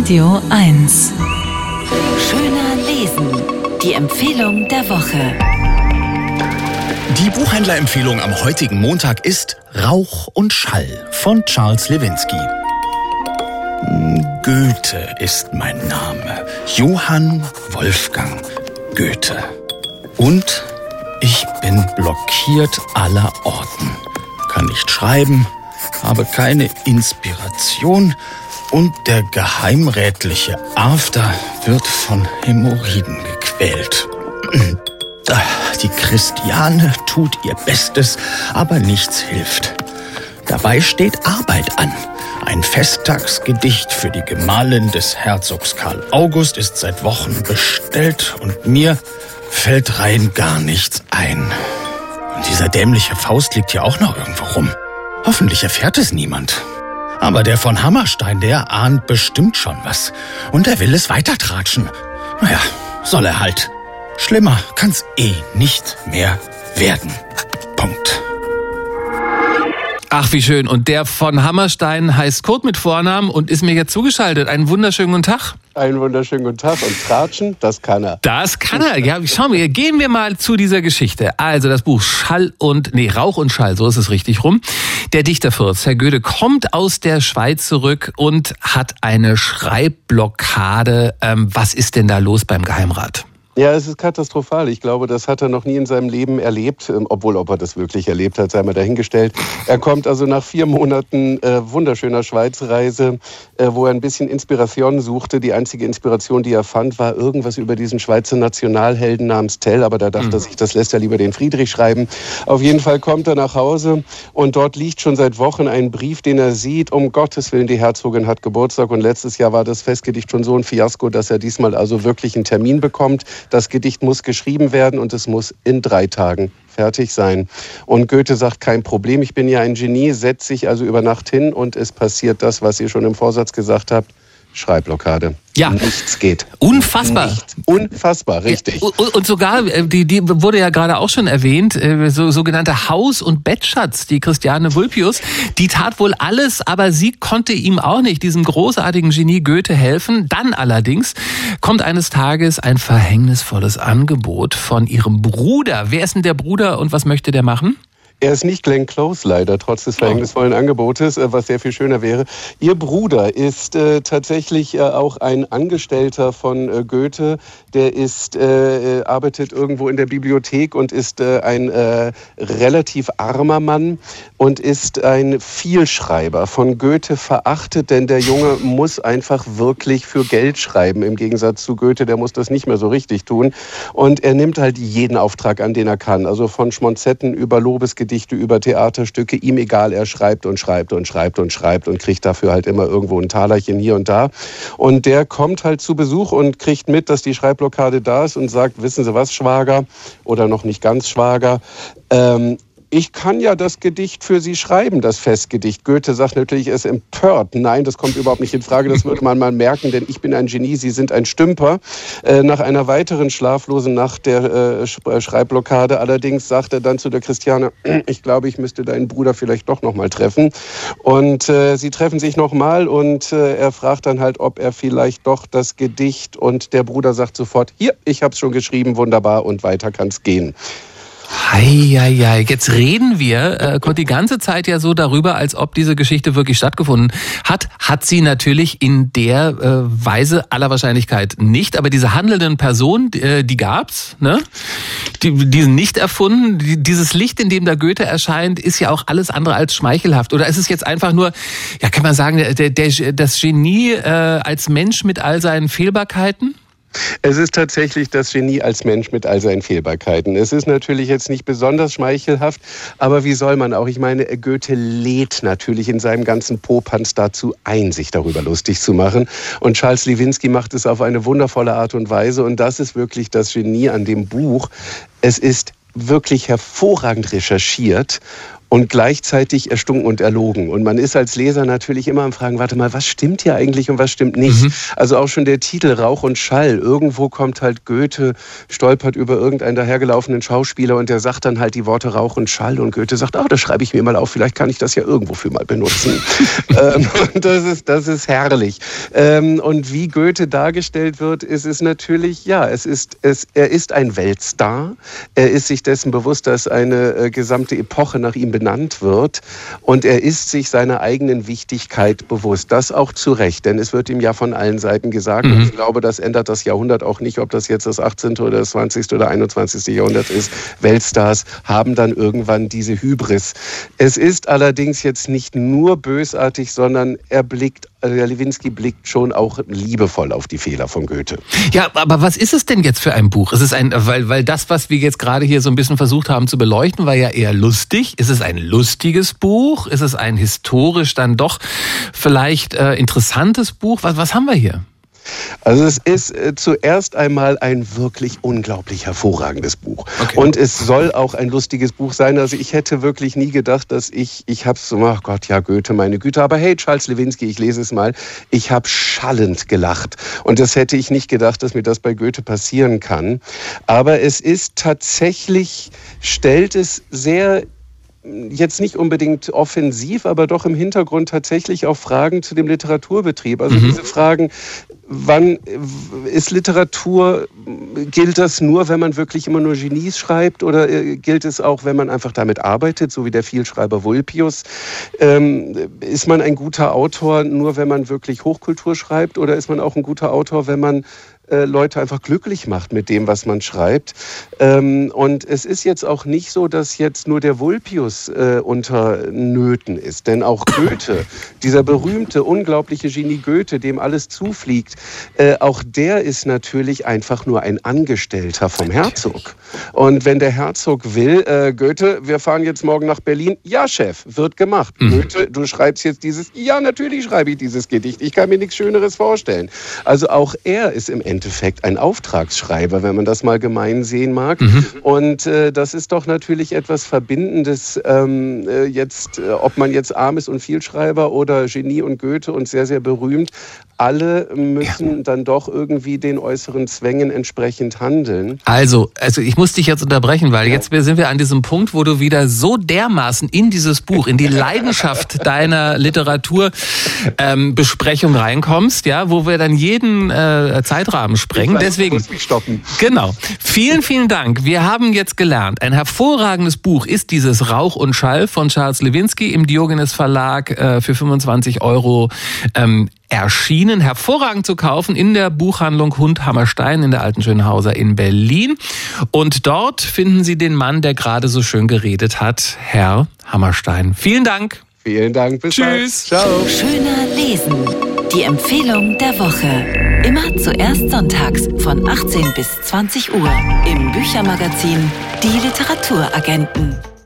Radio 1. Schöner lesen. Die Empfehlung der Woche. Die Buchhändlerempfehlung am heutigen Montag ist Rauch und Schall von Charles Lewinsky. Goethe ist mein Name. Johann Wolfgang Goethe. Und ich bin blockiert aller Orten. Kann nicht schreiben, habe keine Inspiration und der geheimrätliche After wird von Hämorrhoiden gequält. Die Christiane tut ihr Bestes, aber nichts hilft. Dabei steht Arbeit an. Ein Festtagsgedicht für die Gemahlin des Herzogs Karl August ist seit Wochen bestellt und mir fällt rein gar nichts ein. Und dieser dämliche Faust liegt hier auch noch irgendwo rum. Hoffentlich erfährt es niemand. Aber der von Hammerstein, der ahnt bestimmt schon was. Und er will es weitertratschen. Naja, soll er halt. Schlimmer kann's nicht mehr werden. Punkt. Ach, wie schön. Und der von Hammerstein heißt Kurt mit Vornamen und ist mir jetzt zugeschaltet. Einen wunderschönen guten Tag. Einen wunderschönen guten Tag. Und tratschen, das kann er. Das kann er. Ja, schauen wir, gehen wir mal zu dieser Geschichte. Also das Buch Rauch und Schall, so ist es richtig rum. Der Dichterfürst, Herr Goethe, kommt aus der Schweiz zurück und hat eine Schreibblockade. Was ist denn da los beim Geheimrat? Ja, es ist katastrophal. Ich glaube, das hat er noch nie in seinem Leben erlebt. Ob er das wirklich erlebt hat, sei mal dahingestellt. Er kommt also nach 4 Monaten wunderschöner Schweizreise, wo er ein bisschen Inspiration suchte. Die einzige Inspiration, die er fand, war irgendwas über diesen Schweizer Nationalhelden namens Tell. Aber da dachte er sich, das lässt er lieber den Friedrich schreiben. Auf jeden Fall kommt er nach Hause und dort liegt schon seit Wochen ein Brief, den er sieht. Um Gottes Willen, die Herzogin hat Geburtstag und letztes Jahr war das Festgedicht schon so ein Fiasko, dass er diesmal also wirklich einen Termin bekommt. Das Gedicht muss geschrieben werden und es muss in 3 Tagen fertig sein. Und Goethe sagt, kein Problem, ich bin ja ein Genie, setzt sich also über Nacht hin und es passiert das, was ihr schon im Vorsatz gesagt habt. Schreibblockade. Ja. Nichts geht. Unfassbar. Nichts. Unfassbar, richtig. Und sogar, die wurde ja gerade auch schon erwähnt, sogenannte Haus- und Bettschatz, die Christiane Vulpius, die tat wohl alles, aber sie konnte ihm auch nicht, diesem großartigen Genie Goethe, helfen. Dann allerdings kommt eines Tages ein verhängnisvolles Angebot von ihrem Bruder. Wer ist denn der Bruder und was möchte der machen? Er ist nicht Glenn Close leider, trotz des verhängnisvollen Angebotes, was sehr viel schöner wäre. Ihr Bruder ist tatsächlich auch ein Angestellter von Goethe. Der arbeitet irgendwo in der Bibliothek und ist ein relativ armer Mann und ist ein Vielschreiber. Von Goethe verachtet, denn der Junge muss einfach wirklich für Geld schreiben. Im Gegensatz zu Goethe, der muss das nicht mehr so richtig tun. Und er nimmt halt jeden Auftrag an, den er kann. Also von Schmonzetten über Lobesgedichte, über Theaterstücke, ihm egal, er schreibt und schreibt und schreibt und schreibt und kriegt dafür halt immer irgendwo ein Talerchen hier und da. Und der kommt halt zu Besuch und kriegt mit, dass die Schreibblockade da ist und sagt, wissen Sie was, Schwager, oder noch nicht ganz Schwager, ich kann ja das Gedicht für Sie schreiben, das Festgedicht. Goethe sagt natürlich, er ist empört. Nein, das kommt überhaupt nicht in Frage, das würde man mal merken, denn ich bin ein Genie, Sie sind ein Stümper. Nach einer weiteren schlaflosen Nacht der Schreibblockade allerdings sagt er dann zu der Christiane, ich glaube, ich müsste deinen Bruder vielleicht doch noch mal treffen. Und sie treffen sich noch mal und er fragt dann halt, ob er vielleicht doch das Gedicht, und der Bruder sagt sofort, hier, ich habe es schon geschrieben, wunderbar, und weiter kann es gehen. Heieiei, jetzt reden wir die ganze Zeit ja so darüber, als ob diese Geschichte wirklich stattgefunden hat. Hat sie natürlich in der Weise aller Wahrscheinlichkeit nicht. Aber diese handelnden Personen, die gab's, ne? Die sind nicht erfunden. Dieses Licht, in dem da Goethe erscheint, ist ja auch alles andere als schmeichelhaft. Oder ist es jetzt einfach nur, ja, kann man sagen, das Genie als Mensch mit all seinen Fehlbarkeiten? Es ist tatsächlich das Genie als Mensch mit all seinen Fehlbarkeiten. Es ist natürlich jetzt nicht besonders schmeichelhaft, aber wie soll man auch? Ich meine, Goethe lädt natürlich in seinem ganzen Popanz dazu ein, sich darüber lustig zu machen. Und Charles Lewinsky macht es auf eine wundervolle Art und Weise. Und das ist wirklich das Genie an dem Buch. Es ist wirklich hervorragend recherchiert. und gleichzeitig erstunken und erlogen. Und man ist als Leser natürlich immer am Fragen, warte mal, was stimmt hier eigentlich und was stimmt nicht? Also auch schon der Titel Rauch und Schall. Irgendwo kommt halt Goethe, stolpert über irgendeinen dahergelaufenen Schauspieler und der sagt dann halt die Worte Rauch und Schall und Goethe sagt, das schreibe ich mir mal auf, vielleicht kann ich das ja irgendwo für mal benutzen. Und das ist herrlich. Und wie Goethe dargestellt wird, ist es natürlich, er ist ein Weltstar. Er ist sich dessen bewusst, dass eine gesamte Epoche nach ihm benannt wird. Und er ist sich seiner eigenen Wichtigkeit bewusst. Das auch zu Recht, denn es wird ihm ja von allen Seiten gesagt. Und ich glaube, das ändert das Jahrhundert auch nicht, ob das jetzt das 18. oder das 20. oder 21. Jahrhundert ist. Weltstars haben dann irgendwann diese Hybris. Es ist allerdings jetzt nicht nur bösartig, sondern der Lewinsky blickt schon auch liebevoll auf die Fehler von Goethe. Ja, aber was ist es denn jetzt für ein Buch? Ist es weil das, was wir jetzt gerade hier so ein bisschen versucht haben zu beleuchten, war ja eher lustig. Ist es ein lustiges Buch? Ist es ein historisch dann doch vielleicht interessantes Buch? Was haben wir hier? Also es ist zuerst einmal ein wirklich unglaublich hervorragendes Buch. Okay. Und es soll auch ein lustiges Buch sein. Also ich hätte wirklich nie gedacht, dass ich habe so, ach Gott, ja Goethe, meine Güte. Aber hey, Charles Lewinsky, ich lese es mal. Ich habe schallend gelacht. Und das hätte ich nicht gedacht, dass mir das bei Goethe passieren kann. Aber es ist tatsächlich, stellt es sehr jetzt nicht unbedingt offensiv, aber doch im Hintergrund tatsächlich auch Fragen zu dem Literaturbetrieb. Also diese Fragen, wann ist Literatur, gilt das nur, wenn man wirklich immer nur Genies schreibt oder gilt es auch, wenn man einfach damit arbeitet, so wie der Vielschreiber Vulpius? Ist man ein guter Autor nur, wenn man wirklich Hochkultur schreibt oder ist man auch ein guter Autor, wenn man Leute einfach glücklich macht mit dem, was man schreibt. Und es ist jetzt auch nicht so, dass jetzt nur der Vulpius unter Nöten ist. Denn auch Goethe, dieser berühmte, unglaubliche Genie Goethe, dem alles zufliegt, auch der ist natürlich einfach nur ein Angestellter vom Herzog. Und wenn der Herzog will, Goethe, wir fahren jetzt morgen nach Berlin. Ja, Chef, wird gemacht. Goethe, du schreibst jetzt dieses, ja, natürlich schreibe ich dieses Gedicht. Ich kann mir nichts Schöneres vorstellen. Also auch er ist im Endeffekt ein Auftragsschreiber, wenn man das mal gemein sehen mag. Und das ist doch natürlich etwas Verbindendes, ob man jetzt arm ist und Vielschreiber oder Genie und Goethe und sehr, sehr berühmt. Alle müssen dann doch irgendwie den äußeren Zwängen entsprechend handeln. Also ich muss dich jetzt unterbrechen, weil jetzt sind wir an diesem Punkt, wo du wieder so dermaßen in dieses Buch, in die Leidenschaft deiner Literaturbesprechung reinkommst, ja, wo wir dann jeden Zeitrahmen sprengen. Deswegen muss mich stoppen. Genau. Vielen, vielen Dank. Wir haben jetzt gelernt, ein hervorragendes Buch ist dieses Rauch und Schall von Charles Lewinsky im Diogenes Verlag für 25 € erschienen, hervorragend zu kaufen in der Buchhandlung Hund Hammerstein in der Alten Schönhauser in Berlin. Und dort finden Sie den Mann, der gerade so schön geredet hat, Herr Hammerstein. Vielen Dank. Vielen Dank. Bis Tschüss. Bald. Ciao. Schöner Lesen. Die Empfehlung der Woche. Immer zuerst sonntags von 18 bis 20 Uhr im Büchermagazin Die Literaturagenten.